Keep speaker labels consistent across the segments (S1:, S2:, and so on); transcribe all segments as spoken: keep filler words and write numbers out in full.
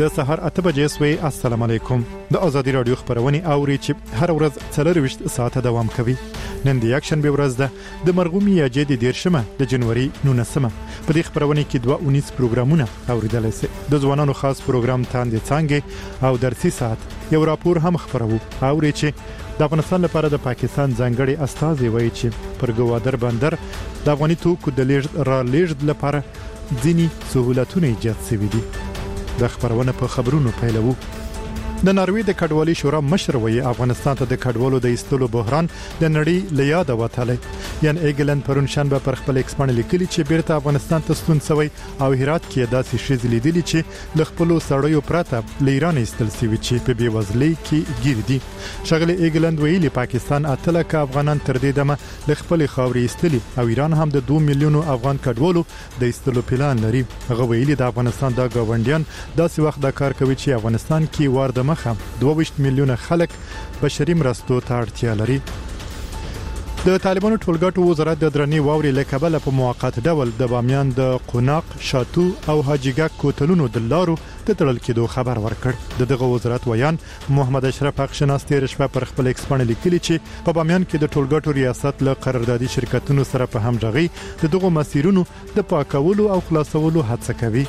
S1: د سهار اته بجې سوي. السلام علیکم. د ازادي رادیو خبرونه اوري چې هر ورځ څلور وشت ساعته دوام کوي. نن د یکشنبه ورځ ده د مرغومي یا جدي دیرشمه د جنوري نولسمه. په دې خبرونه کې دوه اونیس پروګرامونه اوریدل شي. د ځوانانو خاص پروګرام تاندې څنګه او درسي ساعت یو راپور هم خبرو. اوري چې د افغانستان لپاره د پاکستان ځانګړي استازي وایي چې پر ګوادر بندر د افغاني توکو د لیږد را لیږد لپاره ځینی سہولتونه ایجاد شوي دي. د خبرونه په خبرونو پیلوو. د ناروې د کډوالۍ شورا مشر وایي افغانستان ته د کډوالو د ایستلو بحران د نړۍ له یاده وتلی. یان ایګلند پرون شنبه پر خپل ایکس باندې لیکلي چې بیرته افغانستان ته ستون شوی او هرات کې داسې شې لیدلي چې ل خپل سړیو پراته ل ایران ایستل شوی چې په بیوزلۍ کې ګیر دي. شغله ایګلند ویلي پاکستان اتل ک افغانان تر دې دمه ل خپل خاورې ایستلي او ایران هم د دوه میلیونو افغان کډوالو د ایستلو پلان لري. هغه ویلي د افغانستان د گاونډیان داسې وخت د کار کوي چې افغانستان کې وارد مخه دوه میلیونه خلک بشري مرستو ته اړتیا لري. د طالبانو ټولګټو وزارت د درنې واوري لکبل په موقت ډول د بامیان د قوناق، شاتو او حاجیګک کوتلونو د لارو د تړل کېدو خبر ورکړ. د دغه وزارت ویان محمد اشرف حقشناس تیر شپه پر خپل ایکس باندې لیکلي چې په بامیان کې د ټولګټو ریاست له قراردادي شرکتونو سره په همغږي د دغه مسیرونو د پاکولو او خلاصولو هڅه کوي.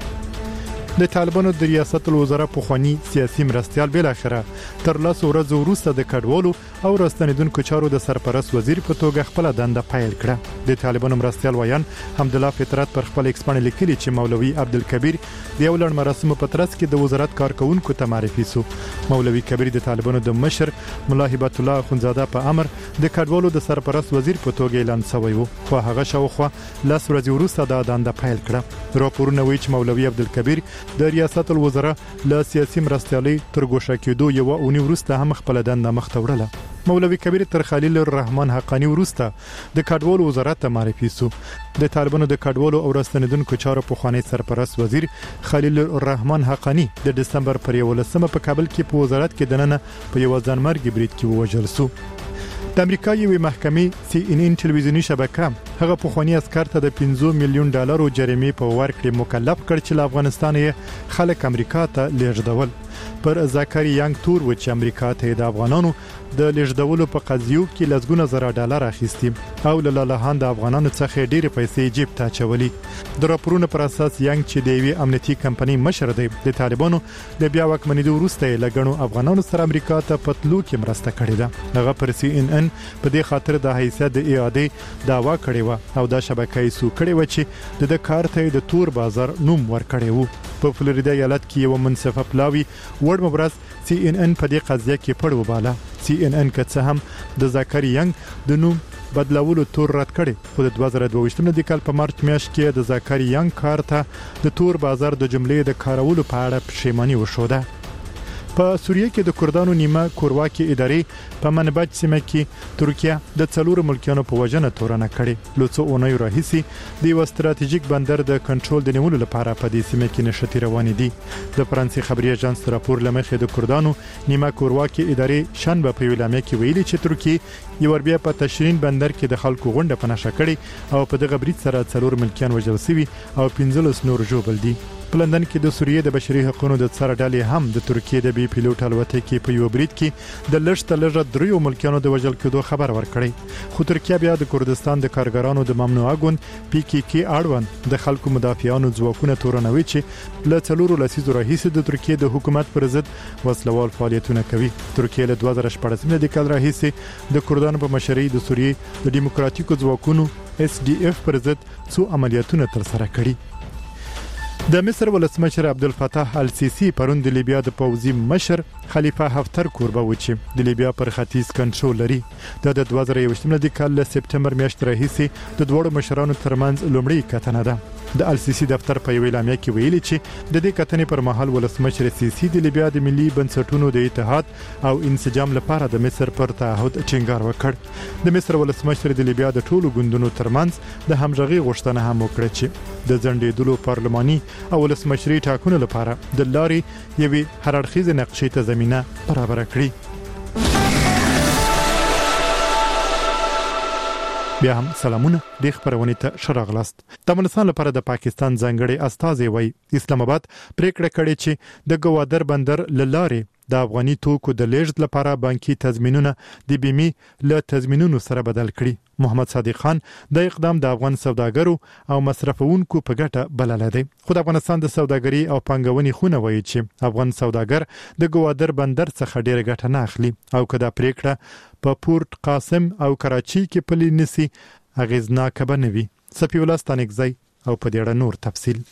S1: د طالبانو د ریاست الوزرا په خواني سیاسي مرستيال بل اخره تر لاس ورځ وروسته د کډوالو او راستنیدونکو چارو د سرپرست وزیر په توګه خپل دنده پیل کړه. د طالبانو مرستيال ویان حمدالله فطرت پر خپل ایکس باندې لیکلي چې مولوي عبدالکبیر د یو لړ مراسمو په ترڅ کې د وزارت کارکونکو ته معرفي سو. مولوي کبیر د طالبانو د مشر مولا هبت الله اخونزاده په امر د کډوالو د سرپرست وزیر په توګه اعلان شوی وو. خو هغه شاوخوا لاس ورځ وروسته د دنده پیل کړه. راپورونه وایي چې مولوي عبدالکبیر د ریاست الوزرا له سیاسي مرستيالي تر ګوښه کېدو یو اونۍ وروسته هم خپل دنده مخته وړله. مولوي کبیر تر خلیل الرحمن حقانی وروسته د کډوالو وزارت ته معرفي سو. د طالبانو د کډوالو او راستنیدونکو چارو په خوانی سرپرست وزیر خلیل الرحمن حقانی د دسمبر پر یولسمه په کابل کې په وزارت کې دننه په یو ځانمرګ برید کې ووژل سو. د امریکا یوې محکمې سی ان ان ټلویزیونی شبکه هغه په خوانی اسکر ته د پنځه میلیون ډالرو جریمې په ورکړې مکلف کړ چې له افغانستان یې خلک امریکا ته لیږدول. پر زاکری یانګ تور و چې امریکا ته د افغانانو د لیږدولو په قضیو کې لسګونه زره ډالر اخیستي او له لاله د افغانانو څخه ډېر پیسې جیب ته چولي. د راپورونو پر اساس یانګ چې د یوې امنیتي کمپنۍ مشر دی د طالبانو د بیا واکمنېدو وروسته لګڼو افغانانو سره امریکا ته پتلو کې مرسته کړې ده. هغه پر سی ان ان په دې خاطر د حیثیت د اعاده داوا کړې و او د شبکې سو کړې و چې د کار ته د تور بازار نوم ورکړی وو. په فلوریدا ایالت کې یو منصفه پلاوی وړ مبرز سی ان ان په دې قضیه کې پړ وباله. سی ان ان که څه هم د زاکری یانګ د نوم بدلولو تور رد کړي خو د دوه زره دوه ویشتم د کال په مارچ میاشت کې د زاکری یانګ کار ته د تور بازار د جملې د کارولو په اړه پښیماني وشوده. په سوریه کې د کردانو نیمه کورواکي ادارې په منبج سیمه کې ترکیه د څلور ملکیانو په وجنه تورنه کړي. لوڅو اونۍ راهیسي د یو ستراتیژیک بندر د کنټرول د نیولو لپاره په دې سیمه کې نشټي روان دي. د فرانسې خبري اژانس راپور لمخې د کردانو نیمه کورواکي ادارې شنبه په ویلامه کې ویلي چې ترکیه یو بیا په تشرین بندر کې د خلکو غونډه په نشه کړي او په دغه برید سره څلور ملکیان وژل شوي او پنځلس نور ژوبل دي. په لندن کې د سوریې د بشري حقوقو د څار ډلې هم د ترکیې د بي پیلوټ الوتکې په یو برید کې د لږ لږه دریو ملکیانو د وژل کېدو خبر ورکړی. خو ترکیه بیا د کردستان د کارګرانو د ممنوعه ګوند پی کې کې اړوند د خلکو مدافعانو ځواکونه تورنوي چې له څلورو لسیزو راهیسې د ترکیې د حکومت پر ضد وسلوال فعالیتونه کوي. ترکیه له دوه زره شپږم د کال راهیسې د کردانو په مشرۍ د سوریې د دیموکراتیکو ځواکونو اس ډي اف پر ضد څو عملیاتونه تر سره کړي. د مصر ولسمشر عبدالفتاح السیسی پرون د لیبیا د پوځي مشر خلیفه حفتر کوربه و چې د لیبیا پر ختیځ کنټرول لري. د دوه زره یوویشتم د کال له سپټمبر میاشتې راهیسې د دوړو مشرانو ترمنځ لومړی کتنه ده. د السیسی دفتر په یو اعلامیه کې ویلي چې د دې کتنې پر مهال ولسمشر سیسی د لیبیا د ملي بنسټونو د اتحاد او انسجام لپاره د مصر پر تعهد ټینګار وکړ. د مصر ولسمشر د لیبیا د ټولو ګوندونو ترمنځ د همغږي غوښتنه هم وکړه چې د ځنډېدلو پارلماني او ولسمشري ټاکنو لپاره د لارې یوې هررخیزه نقشې ته زمينه برابر کړي. بیا هم سلامونه د خبرونه ته شراغلاست. د افغانستان لپاره د پاکستان ځانګړي استازي وای اسلام آباد پریکړه کړې چې د ګوادر بندر للارې د افغاني توکو د لیږد لپاره بانکي تضمینونه د بیمي له تضمینونو سره بدل کړي. محمد صادق خان د اقدام د افغان سوداګرو او مصرفونکو په ګټه بلل دی. خو د افغانستان د سوداګري او پانګونې خونه وایي چې افغان سوداګر د ګوادر بندر څخه ډېر ګټه نه اخلي او کدا پریکړه په پورت قاسم او کراچي کې پلي نسی اغیزناک بنوي. سفی الله ستانګزی او په دې اړه نور تفصیل.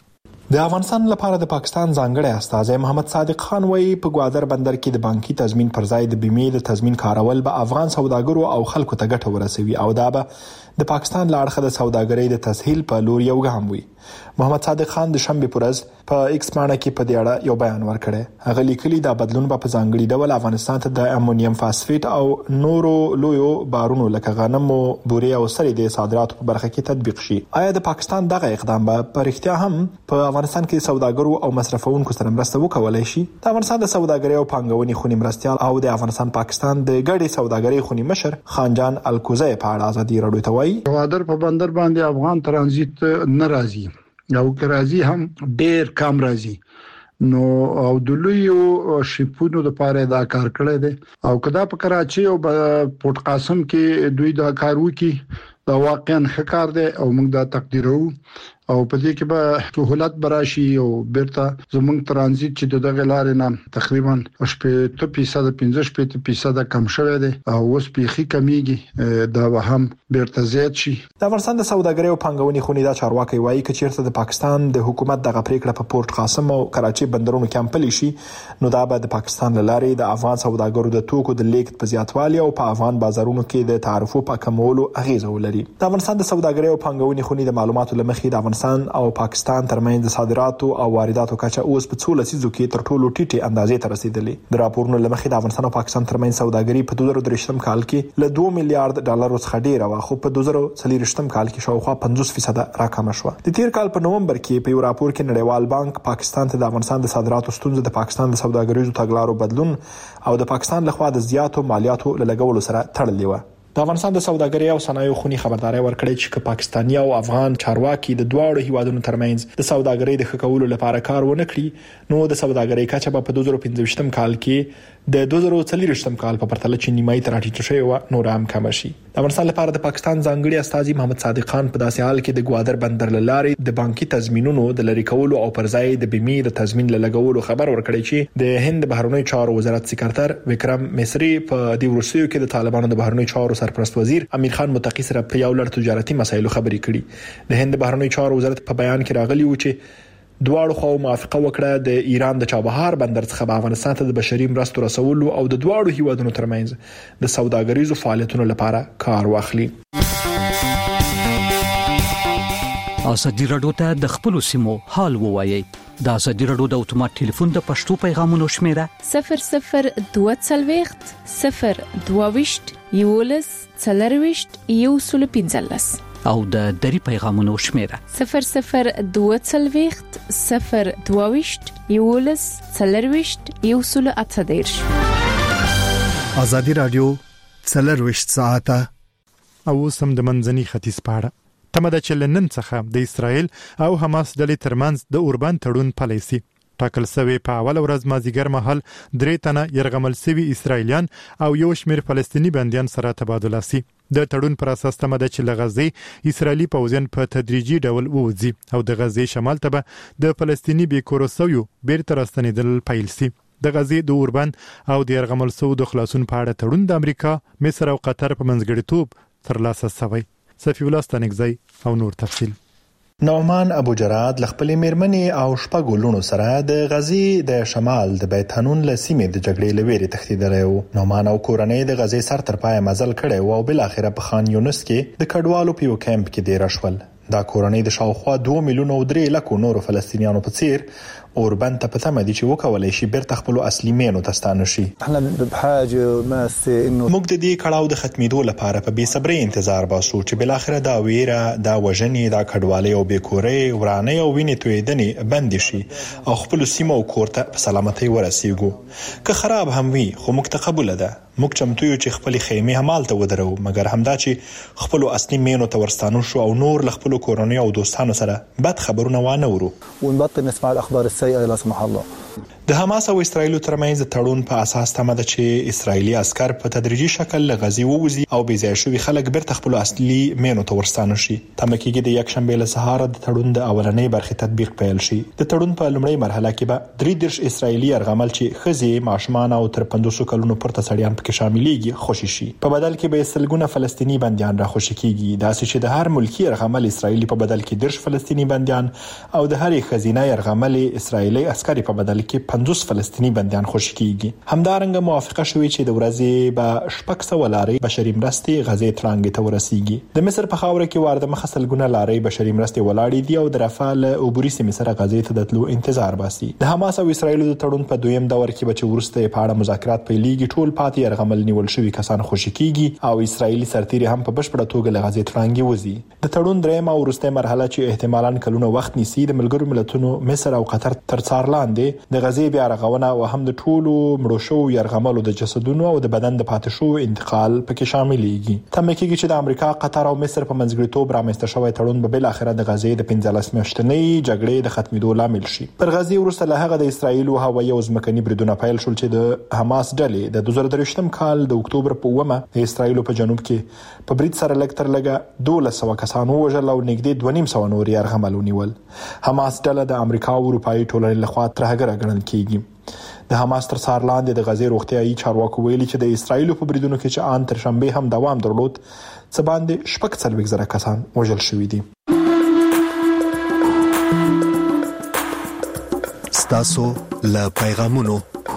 S2: د افغانستان لپاره د پاکستان ځانګړي استازی محمد صادق خان وایي په ګوادر بندر کې د بانکي تضمین پر ځای د بیمې د تضمین کارول به افغان سوداګرو او خلکو ته ګټه ورسوي او دا به د پاکستان له اړخه د سوداګرۍ د تسهیل په لور یو ګام وي. محمد صادق خان د شنبه پر ورځ په ایکس باندې کې په دې اړه یو بیان ورکړی. هغه لیکلي دا بدلون به په ځانګړي ډول افغانستان ته د امونیم فاسفیټ او نورو لویو بارونو لکه غنم او بوري او سرې د صادراتو په برخه کې تطبیق شي. آیا د پاکستان دغه اقدام به په اړتیا هم په افغانستان کې سوداګرو او مصرفونکو سره مرسته وکولای شي؟ د افغانستان د سوداګرۍ او پانګونې خونې مرستيال او د افغانستان پاکستان د ګډې سوداګرۍ خونې مشر خانجان الکوزی په اړه ازادي رادیو ته وایي
S3: ګوادر په بندر باندې افغان ترانزیت ناراضي او کرازي هم ډېر کم راځي نو او د لویو شپونو لپاره دا کار کړی دی او کدا په کراچي او پورت قاسم کې دوی دا کار وکي دا واقعا ښکار دی او موږ دا تقدیرو او په دې کې به سہولت براشي او بیرته زموږ ترانزیت چې دغه لارې نه تقریبا شپږ فیصد پنځه فیصد کم شوی دی او اوس پیخي کمیږي دا به هم بیرته زیات شي.
S2: د افغانستان د سوداګرۍ او پانګونې خونې دا چارواکي وایي چې چیرته د پاکستان د حکومت دغه پریکړه په پورت قاسم او کراچي بندرونو کې امپلي شي نو دا به د پاکستان لارې د افغان سوداګرو د توکو د لیږد په زیاتوالي او په افغان بازارونو کې د تعرفو په کمولو اغیزه ولري. د افغانستان د سوداګرۍ او پانګونې خونې د معلوماتو لمخې د افغانستان او پاکستان ترمنځ د صادراتو او وارداتو کچه اوس په څو لسیزو کې تر ټولو ټیټه اندازې ته رسیدلې. د راپورونو لمخې د افغانستان او پاکستان ترمنځ سوداګري په دوه زره درې کال کې له دوه میلیارډ ډالر څخه ډیره وه خو په دوه زره څلور کال کې شاوخوا پنځوس فیصد راکمه شوه. د تیر کال په نومبر کې په یو راپور کې نړیوال بانک پاکستان ته د افغانستان د صادراتو ستونزې د پاکستان د سوداګریزو تګلارو بدلون او د پاکستان لخوا د زیاتو مالیاتو لګولو سره تړلې و. د افغانستان د سوداګرۍ او صنایعو خونې خبرداري ورکړې چې پاکستاني او افغان چارواکي د دواړو هیوادونو ترمنځ د سوداګرۍ د ښه کولو لپاره کار ونه کړي نو د سوداګرۍ کچه په دوه زره پنځه کال کې د دوه زره څلور کال په پرتله چې نیمایي تر راټیټه شوی و نور هم کم شي. د افغانستان لپاره د پاکستان ځانګړي استازي محمد صادق خان په داسې حال کې د ګوادر بندر لارې د بانکي تضمینونو د لری کولو او پر ځای د بیمې د تضمین لګولو خبر ورکړی چې د هند بهرنی چارو وزارت سکرټر وکرم مصری په د روسیې کې د طالبانو د بهرنی چارو سرپرست وزیر امیر خان متقی سره په یو لړ تجارتي مسایلو خبرې کړي. د هند بهرنی چارو وزارت په بیان کې راغلی و چې دواړو خو موافقه وکړه د ایران د چابهار بندر څخه په افغانستان ته د بشري مرستو رسولو او د دواړو هیوادونو ترمنځ د سوداګریزو فعالیتونو لپاره کار واخلي.
S4: ازادي رادیو ته د خپل سیمو حال ووایي. د ازادي رادیو د اتومات ټلیفون د پښتو پیغامونو شمیره صفر صفر دوه څلوېښت صفر دوه ویشت یولس څلرويشت یو سل پنځلس او د دری پیغامونو شمیره صفر صفر دوه څلوېښت صفر دوه ویشت یولس څلرويشت یو سل اته دېرش.
S1: ازادي رادیو څلرويشت ساعته او سم د منځني ختیځ پاړه تمه د چلنن څخه د اسرائیل او حماس ډلې ترمنځ د اوربان تړون پالیسي ټاکل شوی په اول ورځ مازیګر مهال درې تنه يرغمل شوی اسرائیلیان او یو شمېر فلسطینی بنديان سره تبادله سي. د تړون پر اساس تمه د چې لغزي اسرائیلی پوځیان په تدریجي ډول ووځي او د غزې شمال ته د فلسطینی بیکوروسویو بیرته راستنیدل پیل سي. د غزې د اوربان او د يرغمل شوو د خلاصون په اړه تړون د امریکا، مصر او قطر په منځګړیتوب ترلاسه شوی. سفی الله ستانګزی او نور تفصیل.
S2: نعمان ابو جراد لخپل میرمنې او شپږ لونو سره د غزې د شمال د بیت حنون له سیمې د جګړې لويري تښتیدلی و. نعمان او کورنۍ د غزې سر تر پای مزل کړي او بل اخره په خان یونس کې د کډوالو په یو کمپ کې دی راشول. دا کورنۍ د شاوخوا دوه میلیون او درې لکو نورو فلسطینیانو په څیر اوربند ته پته مدي چې وکولای شي بیرته خپل اصلي مینو ته ستانه شي.
S5: احنا بحاجه ماسه انه
S2: موږ د دې کړهو د ختمېدو لپاره په بې صبرۍ انتظار باسو چې بل اخر دا ویره، دا وژنې، دا کډوالۍ او بیکورۍ، ورانۍ او وینې تویدنې بند شي او خپل سیمه او کورته په سلامتۍ ورسیږو. که خراب هم وي خو موږ ته قبول ده. موږ چمتو یو چې خپل خیمه همالته ودرو، مګر همدا چې خپل اصلي مینو ته ورستانو شو او نور ل خپل کورونی او دوستانو سره بد خبرونه وانه ورو.
S5: ونبطل نسمع الاخبار السيئه لا سمح الله.
S2: د حماس او اسرایل ترمنځ تړون په اساس تمه ده چې اسرایلی عسكر په تدریجي شکل له غزي ووزي او بې ځای شوي خلک بیرته خپل اصلي مینو ته ورستانه شي. تمه کېږي د یک شنبه له سهار د تړون د اولنۍ برخې تطبیق پیل شي. د تړون په لومړۍ مرحله کې به درې دیرش اسرایلی ارغمل چې خزي، ماشومان او تر پنځوس کلونو پورته سړیان پکې شاملېږي خوشي شي. په بدل کې به سلګونه فلسطینی بنديان را خوشي کېږي. دا چې د هر ملکی ارغمل اسرایلی په بدل کې دیرش فلسطینی بنديان او د هر خزینه ارغمل اسرایلی عسکري په بدل کې پنځوس فلسطینی بنديان خوشي کیږي. همدارنګه موافقه شوې چې د ورځې به شپږ سوه لارې بشري مرستې غزې تړانګې ته ورسیږي. د مصر په خاوره کې وارد مخه سلګونه لارې بشري مرستې ولاړې دي او د رفال عبوري سیمې سره غزې ته د تلو انتظار باسي. د حماس او اسرایل د تړون په دویم دور کې به چې ورسته په اړه مذاکرات پیلېږي، ټول پاتې ارغمل نیول شوي کسان خوشي کیږي او اسرایلی سرتیري هم په بشپړه توګه له غزې تړانګې وځي. د تړون درېمه او وروستۍ مرحله چې احتمالاً کلونه وخت نیسي، د ملګرو ملتونو مصر او قطر تر څار لاندې د غزې بیا رغونه او هم د ټولو مړو شوو یرغملو د جسدونو او د بدن د پاتې شوو انتقال پکې شاملېږي. تمه کېږي چې د امریکا، قطر او مصر په منځګړیتوب رامنځته شوی تړون به بل اخره د غزې د پنځلس میاشتنۍ جګړې د ختمېدو لامل شي. پر غزې وروسته له هغه د اسرایل او هوایي او ځمکني بریدونه پیل شول چې د حماس ډلې د دوه زره درویشتم کال د اکتوبر په اوومه د اسرایل په جنوب کې په برید سره لږ تر لږه دولس سوه کسان ووژل او نږدې دوه نیم سوه نور یرغمل ونیول. حماس ډله د امریکا او اروپایي ټولنې لخوا ترهګره ګڼل کېږي. د حماس تر څار لاندې د غزې روغتیايي چارواکو ویلي چې د اسرایل په بریدونو کې چې آن تر شنبه هم دوام درلود، څه باندې شپږ څلوېښت زره کسان وژل شوي دي.
S6: ستاسو له پیغامونو.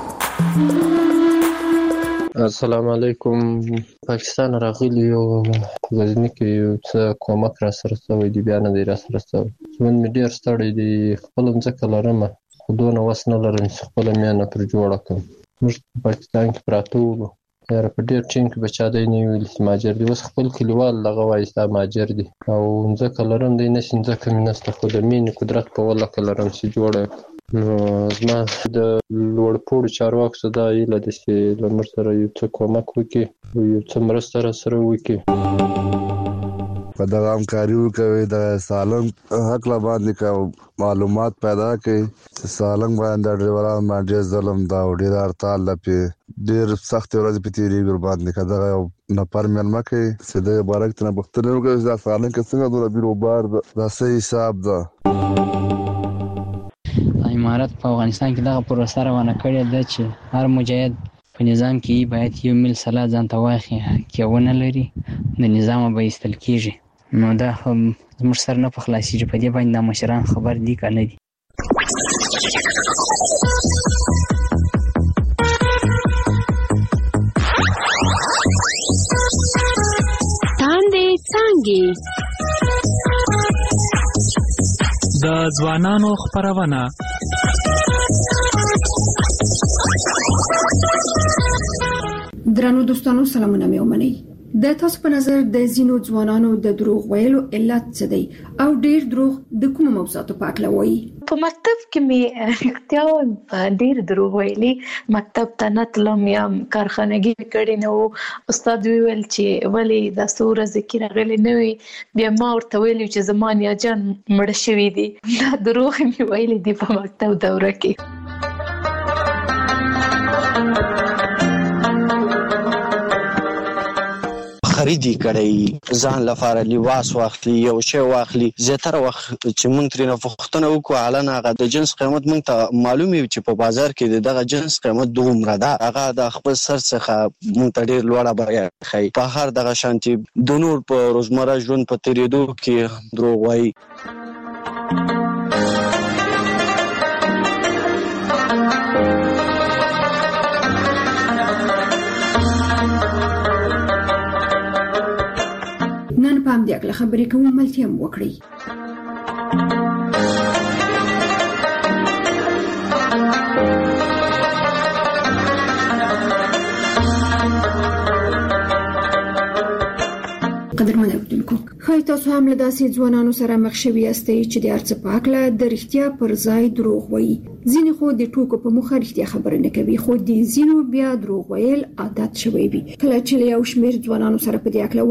S7: السلام علیکم. پاکستان راغلی او غزنی کې یو څه کومک را سره شوی دی، بیا نه دی را سره شوی. زمون مې ډېر ستړی دی، خپل ځمکه لرم خو دونه وس نه لرم چې خپله مینه پر جوړه کړم. موږ په پاکستان کې پراته وو، یاره په ډېر ټینګ کې به چا دی نه ویل چې مهاجر دی. اوس خپل کلیوال دغه وایي ستا مهاجر دی او ځمکه لرم دی نه شي، ځمکه مې نشته، خو د مینې قدرت په ولکه لرم چې جوړه. نو زما د لوړپوړو چارواکو څخه دا هیله ده چې له موږ سره یو څه کومک وکړي او یو څه مرسته را سره وکړي،
S8: په دغه همکاري وکوي، د سالنګ حق باندې که معلومات پیدا کړي چې سالنګ باندې د ډریورانو باندې ډېر ظلم ده او ډېر هړتال ده، پې ډېر سختې ورځې پې تېرېږي ورباندې. که دغه یو نفر مېلمه کوي چې د بارک ته نه پوښتنې وکړي چې دا سالنګ کې څنګه دومره بیروبار ده، دا څه حساب ده.
S9: امارت په افغانستان کې دغه پروسه روانه کړې ده چې هر مجاهد په نظام کې باید یو میل سلا ځان ته واخلي، که ونه لري د نظام به ایستل کېږي. نو دا هم زموږ سره نه په خلاصېږي. په دې باندې دا مشران خبر دي که نه دي؟
S10: تاندې څانګې
S11: د ځوانانو خپرونه.
S12: درنو دوستانو سلامونه مې ومنئ. د تاسو په نظر د زینو ځوانانو د دروغ ویلو علت څه دی او ډیر دروغ د کوم موضوعاتو په اړه وایي؟
S13: په مکتب کې مې اختیار ډیر دروغ ویلي. مکتب ته نه تلم یا کارخانګي کړې نه وو. استاد ویل چې ولې دا څو ورځې کې راغلی نه وي، بیا ما ورته ویلي چې زما نیا جان مړه شوي دي. دا دروغ مې ویلي دي په مکتب دوره کې.
S14: خریدي کړی ځان لپاره لباس واخلي، یو شی واخلي. زیاتره وخت چې مونږ ترې پوښتنه وکړو حالا هغه د جنس قیمت مونږ ته معلوم وي چې په بازار کې دغه جنس قیمت دومره ده، هغه د خپل سر څخه مونږ ته ډېر لوړه بیه ښیي. په هر دغه شانتي د نور په روزمره ژوند په تېرېدو کې دروغ وایي.
S12: نن په همدې اړه خبرې کوو، ملتیا مو وکړئ. قدرمن اوریدونکو خای تاسو هم له داسې ځوانانو سره مخ شوي یاستئ چې د ارڅ پاکله د رښتیا پر ځای دروغ وایي. ځینې خو د ټوکو په مخه رښتیا خبره نه کوي، خو د ځینو بیا دروغ ویل عادت شوی وي. کله چې یو شمېر ځوانانو سره په دې اړه